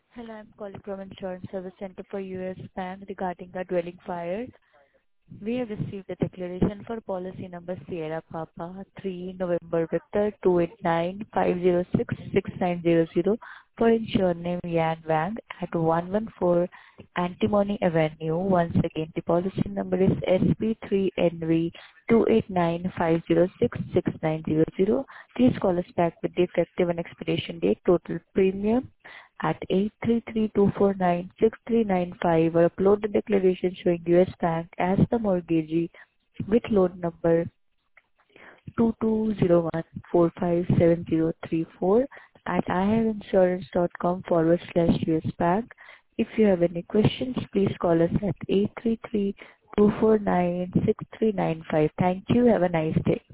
Hello, I'm calling from Insurance Service Center for US Bank regarding a dwelling fire. We have received a declaration for policy number Sierra Papa 3 November Victor 289-506-6900 for insured name Yan Wang at 114 Antimony Avenue. Once again, the policy number is SP3NV 289-506-6900. Please call us back with the effective and expiration date, total premium at 833-249-6395 or upload the declaration showing US Bank as the mortgagee with loan number 2201457034 at ihaveinsurance.com/US Bank. If you have any questions, please call us at 833-249-6395. Thank you. Have a nice day.